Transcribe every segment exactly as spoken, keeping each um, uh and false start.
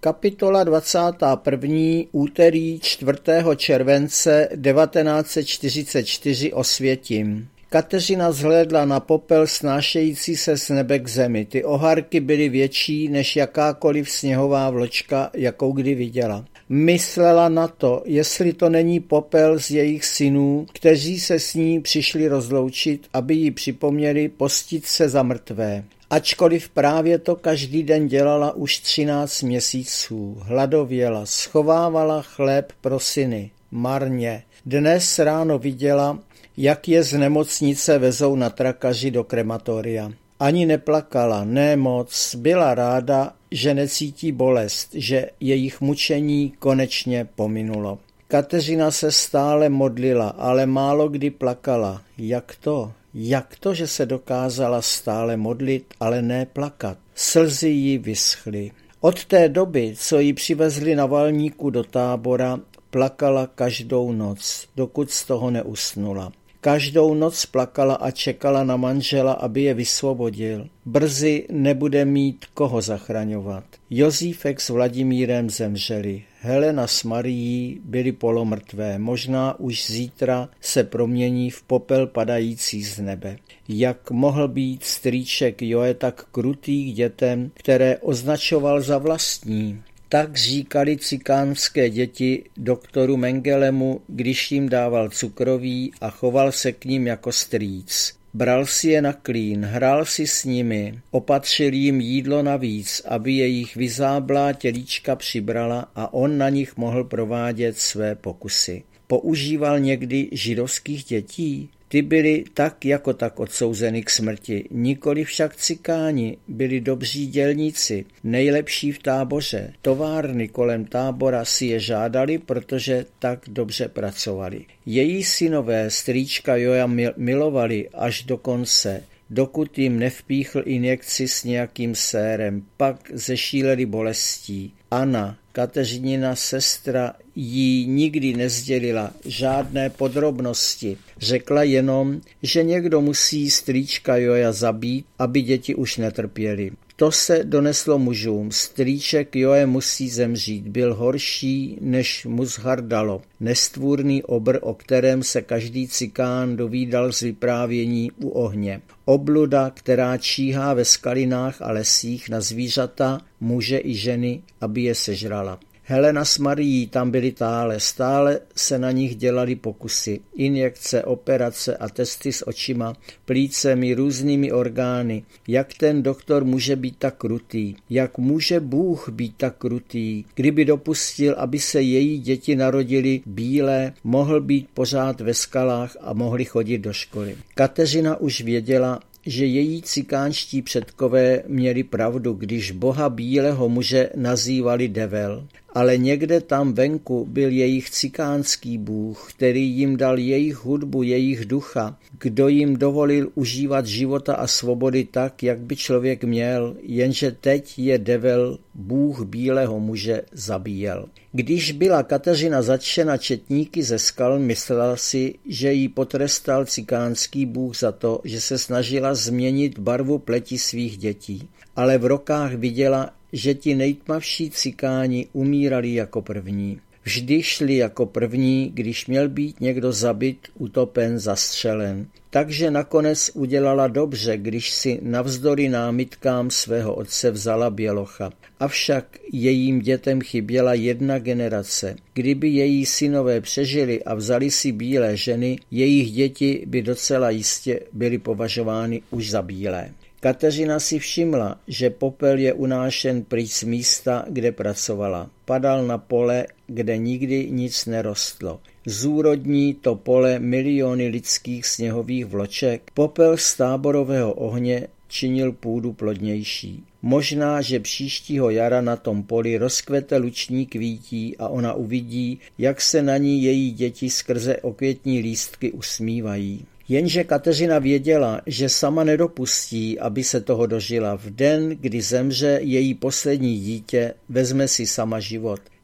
Kapitola dvacátá první. Úterý čtvrtého července devatenáct set čtyřicet čtyři Osvětim. Kateřina zhlédla na popel snášející se z nebe k zemi. Ty oharky byly větší než jakákoliv sněhová vločka, jakou kdy viděla. Myslela na to, jestli to není popel z jejich synů, kteří se s ní přišli rozloučit, aby jí připomněli postit se za mrtvé. Ačkoliv právě to každý den dělala už třináct měsíců, hladověla, schovávala chléb pro syny. Marně. Dnes ráno viděla, jak je z nemocnice vezou na trakaři do krematoria. Ani neplakala, ne moc, byla ráda, že necítí bolest, že jejich mučení konečně pominulo. Kateřina se stále modlila, ale málo kdy plakala. Jak to? Jak to, že se dokázala stále modlit, ale ne plakat? Slzy jí vyschly. Od té doby, co ji přivezli na Valníku do tábora, plakala každou noc, dokud z toho neusnula. Každou noc plakala a čekala na manžela, aby je vysvobodil. Brzy nebude mít koho zachraňovat. Jozífek s Vladimírem zemřeli. Helena s Marií byly polomrtvé. Možná už zítra se promění v popel padající z nebe. Jak mohl být strýček Joe tak krutý k dětem, které označoval za vlastní? Tak říkali cikánské děti doktoru Mengelemu, když jim dával cukroví a choval se k ním jako strýc. Bral si je na klín, hrál si s nimi, opatřil jim jídlo navíc, aby jejich vyzáblá tělíčka přibrala a on na nich mohl provádět své pokusy. Používal někdy židovských dětí? Ty byli tak jako tak odsouzeny k smrti, nikoli však cikáni, byli dobří dělníci, nejlepší v táboře. Továrny kolem tábora si je žádali, protože tak dobře pracovali. Její synové strýčka Joa milovali až do konce, dokud jim nevpíchl injekci s nějakým sérem, pak zešíleli bolestí. Anna, Kateřinina sestra, jí nikdy nezdělila žádné podrobnosti. Řekla jenom, že někdo musí strýčka Joa zabít, aby děti už netrpěly. To se doneslo mužům. Strýček Joe musí zemřít. Byl horší, než mu zhardalo. Nestvůrný obr, o kterém se každý cikán dovídal z vyprávění u ohně. Obluda, která číhá ve skalinách a lesích na zvířata, muže i ženy, aby je sežrala. Helena s Marií tam byly tále, stále se na nich dělaly pokusy, injekce, operace a testy s očima, plícemi, různými orgány. Jak ten doktor může být tak krutý? Jak může Bůh být tak krutý? Kdyby dopustil, aby se její děti narodily bílé, mohl být pořád ve skalách a mohli chodit do školy. Kateřina už věděla, že její cikánští předkové měli pravdu, když Boha bílého muže nazývali Devel. Ale někde tam venku byl jejich cikánský Bůh, který jim dal jejich hudbu, jejich ducha, kdo jim dovolil užívat života a svobody tak, jak by člověk měl, jenže teď je Devel, Bůh bílého muže, zabíjel. Když byla Kateřina zatčena četníky ze skal, myslela si, že jí potrestal cikánský Bůh za to, že se snažila změnit barvu pleti svých dětí. Ale v rokách viděla, že ti nejtmavší cikáni umírali jako první. Vždy šli jako první, když měl být někdo zabit, utopen, zastřelen. Takže nakonec udělala dobře, když si navzdory námitkám svého otce vzala bělocha. Avšak jejím dětem chyběla jedna generace. Kdyby její synové přežili a vzali si bílé ženy, jejich děti by docela jistě byly považovány už za bílé. Kateřina si všimla, že popel je unášen pryč z místa, kde pracovala. Padal na pole, kde nikdy nic nerostlo. Zúrodní to pole miliony lidských sněhových vloček. Popel z táborového ohně činil půdu plodnější. Možná, že příštího jara na tom poli rozkvete luční kvítí a ona uvidí, jak se na ní její děti skrze okvětní lístky usmívají. Jenže Kateřina věděla, že sama nedopustí, aby se toho dožila. V den, kdy zemře její poslední dítě, vezme si sama život.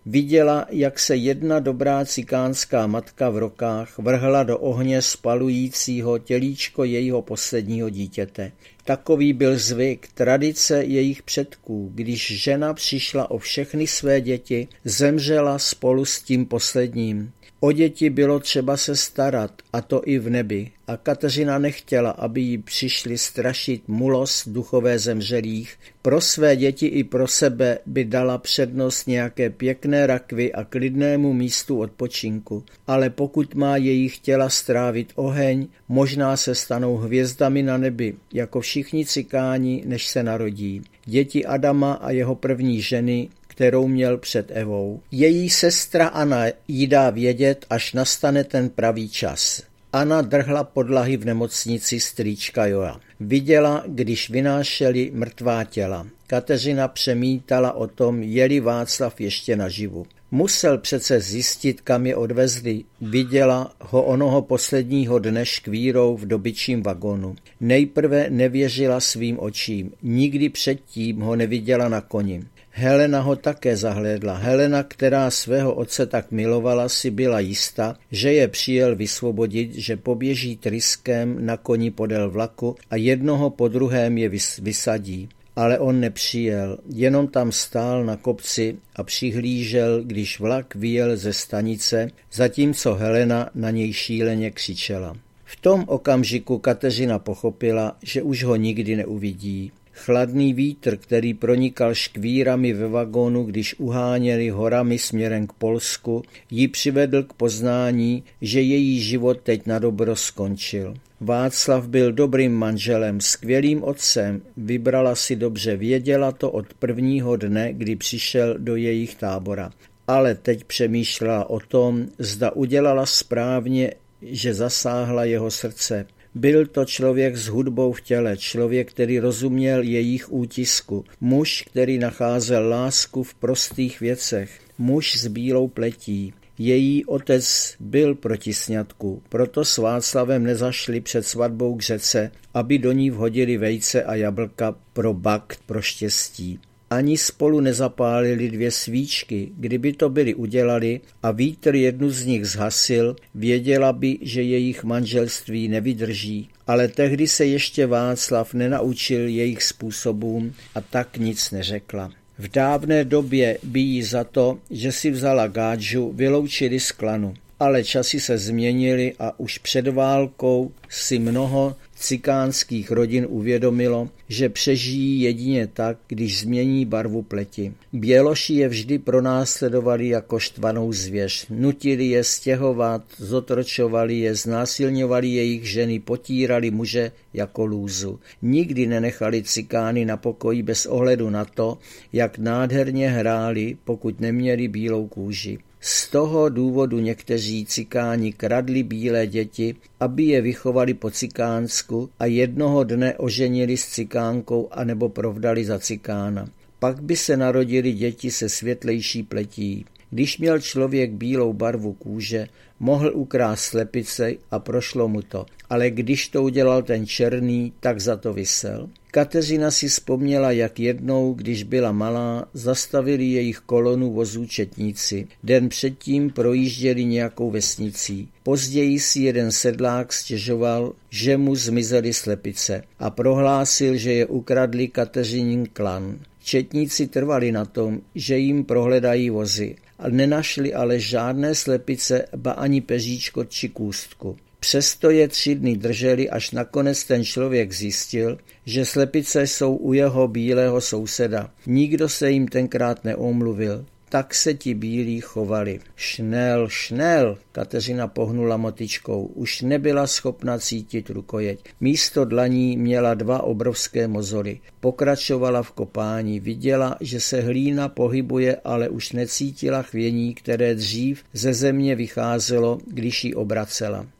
Viděla, jak se jedna dobrá cikánská matka v rokách vrhla do ohně spalujícího tělíčko jejího posledního dítěte. Takový byl zvyk, tradice jejich předků. Když žena přišla o všechny své děti, zemřela spolu s tím posledním. O děti bylo třeba se starat, a to i v nebi. A Kateřina nechtěla, aby jí přišli strašit mulos duchové zemřelých. Pro své děti i pro sebe by dala přednost nějaké pěkné rakvi a klidnému místu odpočinku. Ale pokud má jejich těla strávit oheň, možná se stanou hvězdami na nebi, jako všichni cikáni, než se narodí. Děti Adama a jeho první ženy, kterou měl před Evou. Její sestra Anna jí dá vědět, až nastane ten pravý čas. Anna drhla podlahy v nemocnici strýčka Joa. Viděla, když vynášeli mrtvá těla. Kateřina přemítala o tom, je-li Václav ještě naživu. Musel přece zjistit, kam je odvezli. Viděla ho onoho posledního dne škvírou v dobyčím vagonu. Nejprve nevěřila svým očím. Nikdy předtím ho neviděla na koni. Helena ho také zahlédla. Helena, která svého otce tak milovala, si byla jista, že je přijel vysvobodit, že poběží tryskem na koni podél vlaku a jednoho po druhém je vys- vysadí. Ale on nepřijel, jenom tam stál na kopci a přihlížel, když vlak vyjel ze stanice, zatímco Helena na něj šíleně křičela. V tom okamžiku Kateřina pochopila, že už ho nikdy neuvidí. Chladný vítr, který pronikal škvírami ve vagónu, když uháněli horami směrem k Polsku, ji přivedl k poznání, že její život teď nadobro skončil. Václav byl dobrým manželem, skvělým otcem, vybrala si dobře, věděla to od prvního dne, kdy přišel do jejich tábora. Ale teď přemýšlela o tom, zda udělala správně, že zasáhla jeho srdce. Byl to člověk s hudbou v těle, člověk, který rozuměl jejich útisku, muž, který nacházel lásku v prostých věcech, muž s bílou pletí. Její otec byl proti sňatku, proto s Václavem nezašli před svatbou k řece, aby do ní vhodili vejce a jablka pro bakt, pro štěstí. Ani spolu nezapálili dvě svíčky, kdyby to byli udělali a vítr jednu z nich zhasil, věděla by, že jejich manželství nevydrží, ale tehdy se ještě Václav nenaučil jejich způsobům a tak nic neřekla. V dávné době by jí za to, že si vzala gádžu, vyloučili z klanu. Ale časy se změnily a už před válkou si mnoho cikánských rodin uvědomilo, že přežijí jedině tak, když změní barvu pleti. Běloši je vždy pronásledovali jako štvanou zvěř, nutili je stěhovat, zotročovali je, znásilňovali jejich ženy, potírali muže jako lůzu. Nikdy nenechali cikány na pokoji bez ohledu na to, jak nádherně hráli, pokud neměli bílou kůži. Z toho důvodu někteří cikáni kradli bílé děti, aby je vychovali po cikánsku a jednoho dne oženili s cikánkou anebo provdali za cikána. Pak by se narodili děti se světlejší pletí. Když měl člověk bílou barvu kůže, mohl ukrást slepice a prošlo mu to, ale když to udělal ten černý, tak za to visel. Kateřina si vzpomněla, jak jednou, když byla malá, zastavili jejich kolonu vozů četníci. Den předtím projížděli nějakou vesnicí. Později si jeden sedlák stěžoval, že mu zmizely slepice a prohlásil, že je ukradli Kateřinin klan. Četníci trvali na tom, že jim prohledají vozy, a nenašli ale žádné slepice, ba ani peříčko či kůstku. Přesto je tři dny drželi, až nakonec ten člověk zjistil, že slepice jsou u jeho bílého souseda. Nikdo se jim tenkrát neomluvil. Tak se ti bílí chovali. Šnel, šnel, Kateřina pohnula motičkou. Už nebyla schopna cítit rukojeť. Místo dlaní měla dva obrovské mozory. Pokračovala v kopání. Viděla, že se hlína pohybuje, ale už necítila chvění, které dřív ze země vycházelo, když ji obracela.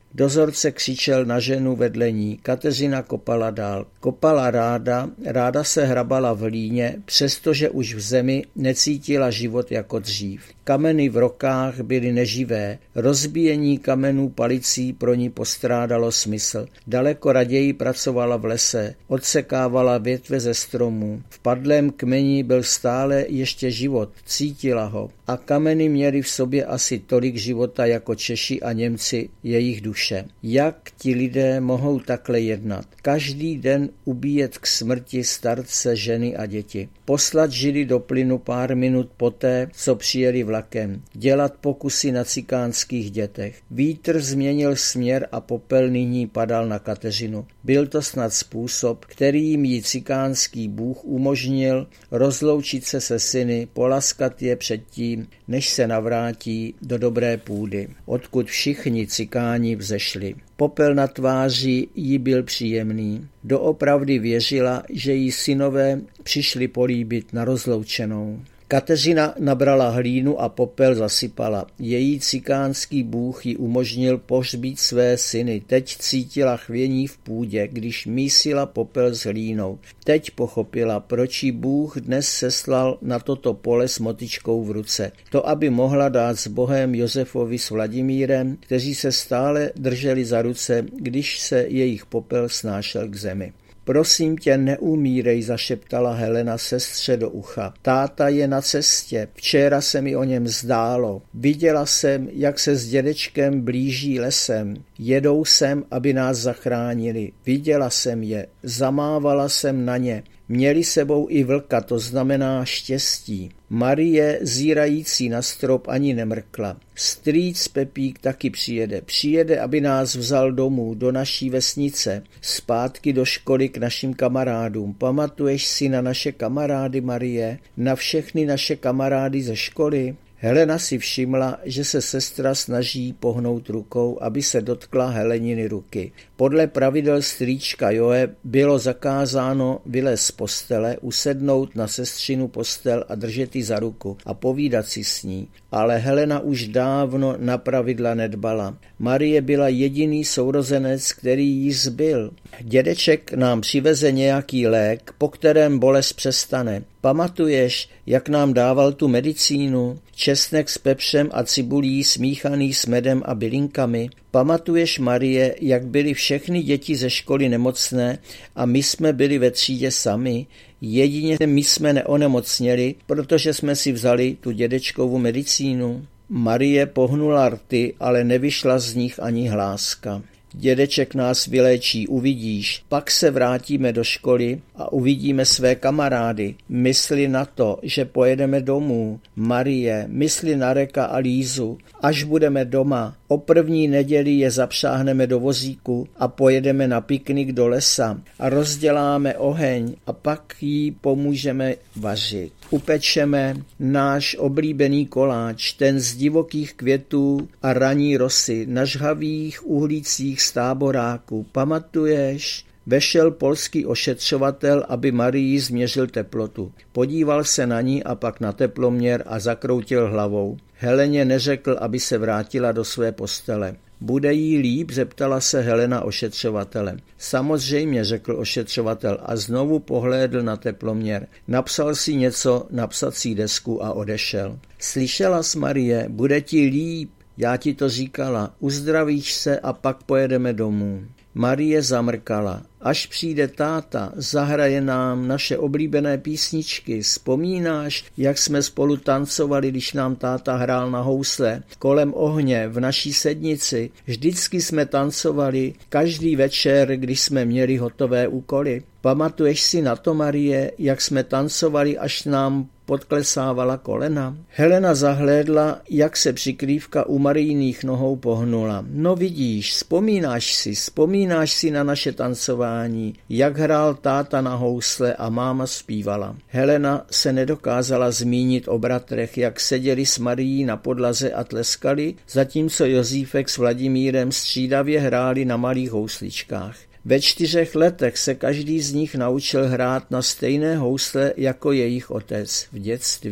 Dozorce křičel na ženu vedle ní, Kateřina kopala dál. Kopala ráda, ráda se hrabala v hlíně, přestože už v zemi necítila život jako dřív. Kameny v rokách byly neživé, rozbíjení kamenů palicí pro ní postrádalo smysl. Daleko raději pracovala v lese, odsekávala větve ze stromů. V padlém kmeni byl stále ještě život, cítila ho. A kameny měly v sobě asi tolik života jako Češi a Němci jejich duše. Jak ti lidé mohou takhle jednat? Každý den ubíjet k smrti starce, ženy a děti. Poslat žily do plynu pár minut poté, co přijeli vlakem. Dělat pokusy na cikánských dětech. Vítr změnil směr a popel nyní padal na Kateřinu. Byl to snad způsob, kterým jí cikánský bůh umožnil rozloučit se se syny, polaskat je předtím, než se navrátí do dobré půdy, odkud všichni cikáni vzešli. Popel na tváři jí byl příjemný. Doopravdy věřila, že jí synové přišli políbit na rozloučenou. Kateřina nabrala hlínu a popel zasypala. Její cikánský bůh jí umožnil pohřbít své syny. Teď cítila chvění v půdě, když mísila popel s hlínou. Teď pochopila, proč jí Bůh dnes seslal na toto pole s motyčkou v ruce. To, aby mohla dát s Bohem Josefovi s Vladimírem, kteří se stále drželi za ruce, když se jejich popel snášel k zemi. Prosím tě, neumírej, zašeptala Helena sestře do ucha. Táta je na cestě, včera se mi o něm zdálo. Viděla jsem, jak se s dědečkem blíží lesem. Jedou sem, aby nás zachránili. Viděla jsem je, zamávala jsem na ně. Měli sebou i vlka, to znamená štěstí. Marie, zírající na strop, ani nemrkla. Strýc Pepík taky přijede. Přijede, aby nás vzal domů, do naší vesnice, zpátky do školy k našim kamarádům. Pamatuješ si na naše kamarády, Marie? Na všechny naše kamarády ze školy? Helena si všimla, že se sestra snaží pohnout rukou, aby se dotkla Heleniny ruky. Podle pravidel strýčka Joe bylo zakázáno vylézt z postele, usednout na sestřinu postel a držet ji za ruku a povídat si s ní. Ale Helena už dávno na pravidla nedbala. Marie byla jediný sourozenec, který jí zbyl. Dědeček nám přiveze nějaký lék, po kterém bolest přestane. Pamatuješ, jak nám dával tu medicínu? Česnek s pepřem a cibulí smíchaný s medem a bylinkami? Pamatuješ, Marie, jak byly všechny děti ze školy nemocné a my jsme byli ve třídě sami? Jedině my jsme neonemocněli, protože jsme si vzali tu dědečkovu medicínu. Marie pohnula rty, ale nevyšla z nich ani hláska. Dědeček nás vyléčí, uvidíš. Pak se vrátíme do školy a uvidíme své kamarády. Mysli na to, že pojedeme domů. Marie, mysli na Reka a Lízu. Až budeme doma, o první neděli je zapřáhneme do vozíku a pojedeme na piknik do lesa a rozděláme oheň a pak jí pomůžeme vařit. Upečeme náš oblíbený koláč, ten z divokých květů a raní rosy, na žhavých uhlících z táboráku. Pamatuješ? Vešel polský ošetřovatel, aby Marii změřil teplotu. Podíval se na ní a pak na teploměr a zakroutil hlavou. Heleně neřekl, aby se vrátila do své postele. Bude jí líp, zeptala se Helena ošetřovatele. Samozřejmě, řekl ošetřovatel a znovu pohlédl na teploměr. Napsal si něco na psací desku a odešel. Slyšela jsi, Marie, bude ti líp, já ti to říkala, uzdravíš se a pak pojedeme domů. Marie zamrkala. Až přijde táta, zahraje nám naše oblíbené písničky. Vzpomínáš, jak jsme spolu tancovali, když nám táta hrál na housle, kolem ohně, v naší sednici. Vždycky jsme tancovali, každý večer, když jsme měli hotové úkoly. Pamatuješ si na to, Marie, jak jsme tancovali, až nám podklesávala kolena? Helena zahlédla, jak se přikrývka u Marijných nohou pohnula. No vidíš, vzpomínáš si, vzpomínáš si na naše tancování, jak hrál táta na housle a máma zpívala. Helena se nedokázala zmínit o bratrech, jak seděli s Marií na podlaze a tleskali, zatímco Josífek s Vladimírem střídavě hráli na malých housličkách. Ve čtyřech letech se každý z nich naučil hrát na stejné housle jako jejich otec v dětství.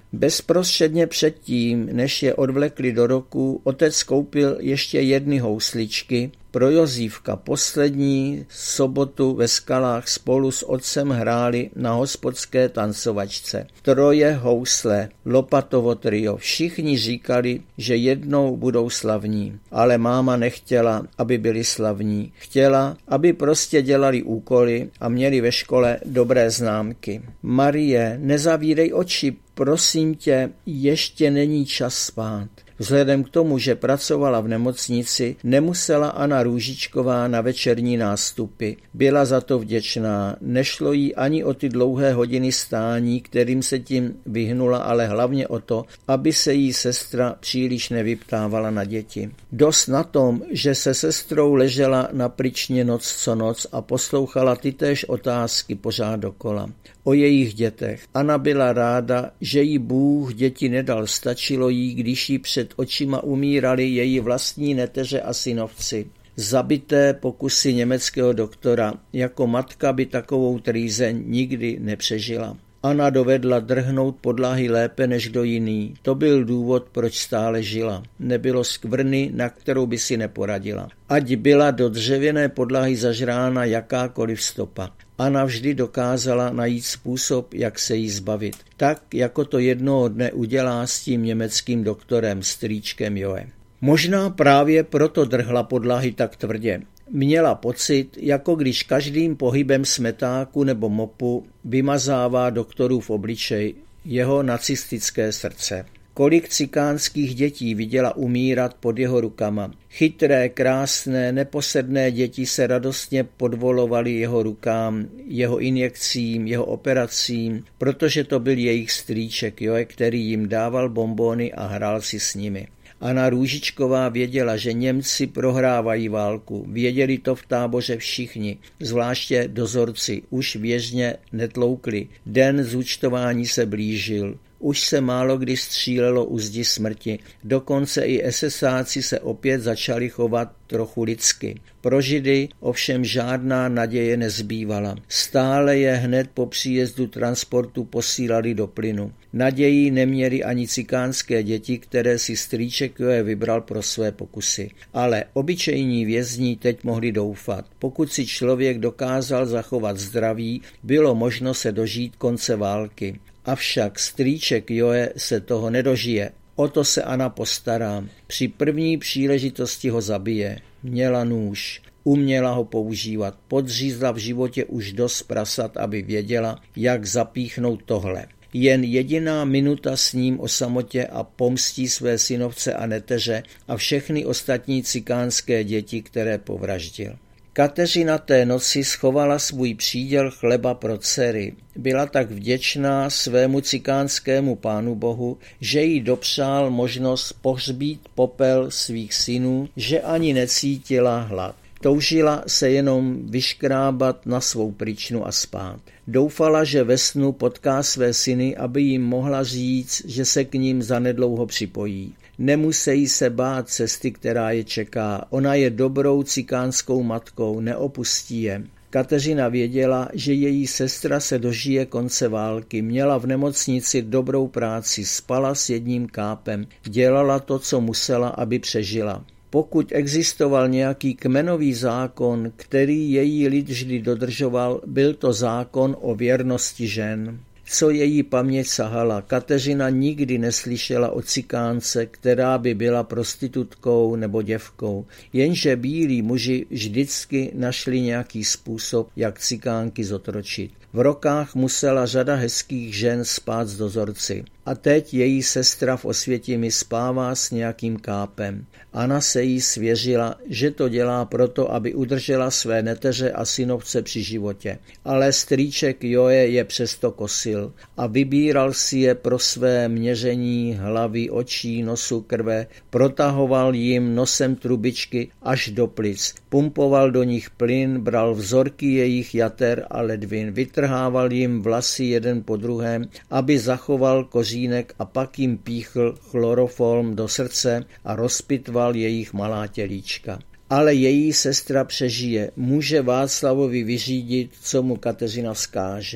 Bezprostředně předtím, než je odvlekli do roku, otec koupil ještě jedny housličky. Pro Jozífka poslední sobotu ve Skalách spolu s otcem hráli na hospodské tancovačce. Troje housle, Lopatovo trio. Všichni říkali, že jednou budou slavní, ale máma nechtěla, aby byli slavní. Chtěla, aby prostě dělali úkoly a měli ve škole dobré známky. Marie, nezavírej oči, prosím tě, ještě není čas spát. Vzhledem k tomu, že pracovala v nemocnici, nemusela Anna Růžičková na večerní nástupy. Byla za to vděčná. Nešlo jí ani o ty dlouhé hodiny stání, kterým se tím vyhnula, ale hlavně o to, aby se jí sestra příliš nevyptávala na děti. Dost na tom, že se sestrou ležela na pryčně noc co noc a poslouchala tytéž otázky pořád dokola. O jejich dětech. Anna byla ráda, že jí Bůh děti nedal, stačilo jí, když jí před očima umírali její vlastní neteře a synovci. Zabité pokusy německého doktora, jako matka by takovou trýzeň nikdy nepřežila. Anna dovedla drhnout podlahy lépe než kdo jiný. To byl důvod, proč stále žila. Nebylo skvrny, na kterou by si neporadila. Ať byla do dřevěné podlahy zažrána jakákoliv stopa. Anna vždy dokázala najít způsob, jak se jí zbavit. Tak, jako to jednoho dne udělá s tím německým doktorem, strýčkem Joe. Možná právě proto drhla podlahy tak tvrdě. Měla pocit, jako když každým pohybem smetáku nebo mopu vymazává doktorův obličej, jeho nacistické srdce. Kolik cikánských dětí viděla umírat pod jeho rukama. Chytré, krásné, neposedné děti se radostně podvolovaly jeho rukám, jeho injekcím, jeho operacím, protože to byl jejich strýček, Joe, který jim dával bonbony a hrál si s nimi. Anna Růžičková věděla, že Němci prohrávají válku. Věděli to v táboře všichni, zvláště dozorci. Už věžně netloukli. Den zúčtování se blížil. Už se málo kdy střílelo u zdi smrti. Dokonce i esesáci se opět začali chovat trochu lidsky. Pro Židy ovšem žádná naděje nezbývala. Stále je hned po příjezdu transportu posílali do plynu. Naději neměli ani cikánské děti, které si strýček Joe vybral pro své pokusy. Ale obyčejní vězni teď mohli doufat. Pokud si člověk dokázal zachovat zdraví, bylo možno se dožít konce války. Avšak strýček Joe se toho nedožije. O to se Anna postará. Při první příležitosti ho zabije. Měla nůž. Uměla ho používat. Podřízla v životě už dost prasat, aby věděla, jak zapíchnout tohle. Jen jediná minuta s ním o samotě a pomstí své synovce a neteře a všechny ostatní cikánské děti, které povraždil. Kateřina té noci schovala svůj příděl chleba pro dcery. Byla tak vděčná svému cikánskému pánu bohu, že jí dopřál možnost pohřbít popel svých synů, že ani necítila hlad. Toužila se jenom vyškrábat na svou pryčnu a spát. Doufala, že ve snu potká své syny, aby jim mohla říct, že se k ním zanedlouho připojí. Nemusí se bát cesty, která je čeká. Ona je dobrou cikánskou matkou, neopustí je. Kateřina věděla, že její sestra se dožije konce války, měla v nemocnici dobrou práci, spala s jedním kápem, dělala to, co musela, aby přežila. Pokud existoval nějaký kmenový zákon, který její lid vždy dodržoval, byl to zákon o věrnosti žen. Co její paměť sahala, Kateřina nikdy neslyšela o cikánce, která by byla prostitutkou nebo děvkou, jenže bílí muži vždycky našli nějaký způsob, jak cikánky zotročit. V rokách musela řada hezkých žen spát s dozorci. A teď její sestra v Osvětimi spává s nějakým kápem. Anna se jí svěřila, že to dělá proto, aby udržela své neteře a synovce při životě. Ale strýček Joe je přesto kosil a vybíral si je pro své měření hlavy, očí, nosu, krve, protahoval jim nosem trubičky až do plic, pumpoval do nich plyn, bral vzorky jejich jater a ledvin, vytrhával jim vlasy jeden po druhém, aby zachoval koří a pak jim píchl chloroform do srdce a rozpitval jejich malá tělíčka. Ale její sestra přežije, může Václavovi vyřídit, co mu Kateřina vzkáže.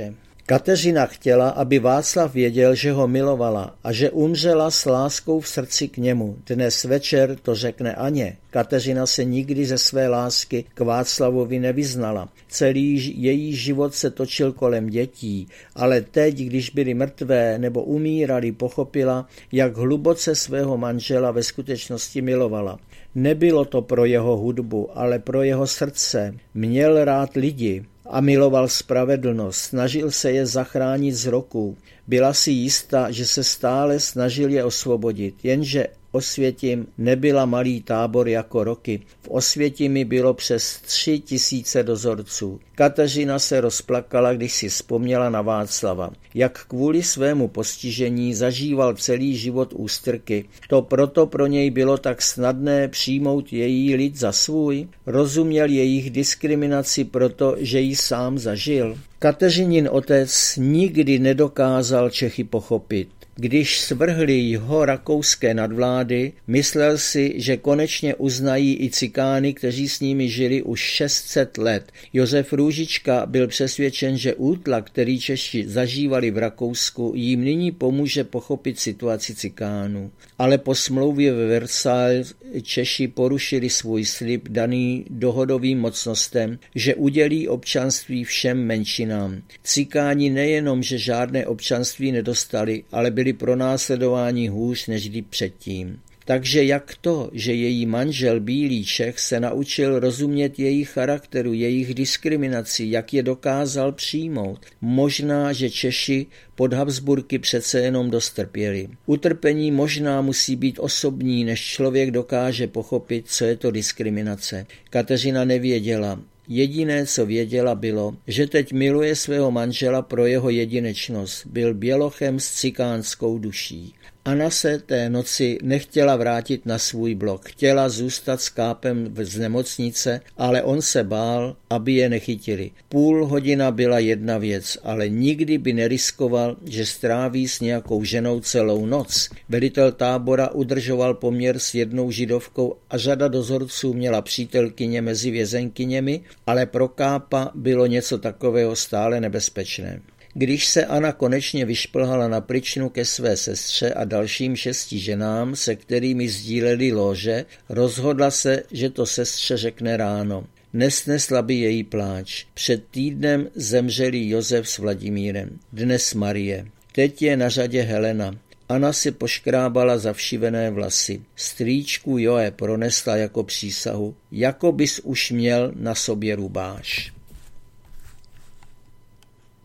Kateřina chtěla, aby Václav věděl, že ho milovala a že umřela s láskou v srdci k němu. Dnes večer to řekne Aně. Kateřina se nikdy ze své lásky k Václavovi nevyznala. Celý její život se točil kolem dětí, ale teď, když byly mrtvé nebo umírali, pochopila, jak hluboce svého manžela ve skutečnosti milovala. Nebylo to pro jeho hudbu, ale pro jeho srdce. Měl rád lidi a miloval spravedlnost, snažil se je zachránit z roků. Byla si jistá, že se stále snažil je osvobodit, jenže Osvětim nebyla malý tábor jako Roky. V Osvětimi bylo přes tři tisíce dozorců. Kateřina se rozplakala, když si vzpomněla na Václava. Jak kvůli svému postižení zažíval celý život ústrky. To proto pro něj bylo tak snadné přijmout její lid za svůj. Rozuměl jejich diskriminaci proto, že ji sám zažil. Kateřinin otec nikdy nedokázal Čechy pochopit. Když svrhli jeho rakouské nadvlády, myslel si, že konečně uznají i cikány, kteří s nimi žili už šest set let. Josef Růžička byl přesvědčen, že útlak, který Češi zažívali v Rakousku, jim nyní pomůže pochopit situaci cikánů. Ale po smlouvě ve Versailles Češi porušili svůj slib daný dohodovým mocnostem, že udělí občanství všem menšinám. Cikáni nejenom, že žádné občanství nedostali, ale byli pronásledováni hůř než kdy předtím. Takže jak to, že její manžel bílý Čech se naučil rozumět jejich charakteru, jejich diskriminaci, jak je dokázal přijmout? Možná, že Češi pod Habsburky přece jenom dostrpěli. Utrpení možná musí být osobní, než člověk dokáže pochopit, co je to diskriminace. Kateřina nevěděla. Jediné, co věděla, bylo, že teď miluje svého manžela pro jeho jedinečnost. Byl bělochem s cikánskou duší. Anna se té noci nechtěla vrátit na svůj blok. Chtěla zůstat s Kápem z nemocnice, ale on se bál, aby je nechytili. Půl hodina byla jedna věc, ale nikdy by neriskoval, že stráví s nějakou ženou celou noc. Velitel tábora udržoval poměr s jednou židovkou a řada dozorců měla přítelkyně mezi vězenkyněmi, ale pro Kápa bylo něco takového stále nebezpečné. Když se Anna konečně vyšplhala na pryčnu ke své sestře a dalším šesti ženám, se kterými sdíleli lóže, rozhodla se, že to sestře řekne ráno. Nesnesla by její pláč. Před týdnem zemřeli Josef s Vladimírem, dnes Marie. Teď je na řadě Helena. Anna si poškrábala zavšivené vlasy. Strýčku Joe pronesla jako přísahu, jako bys už měl na sobě rubáš.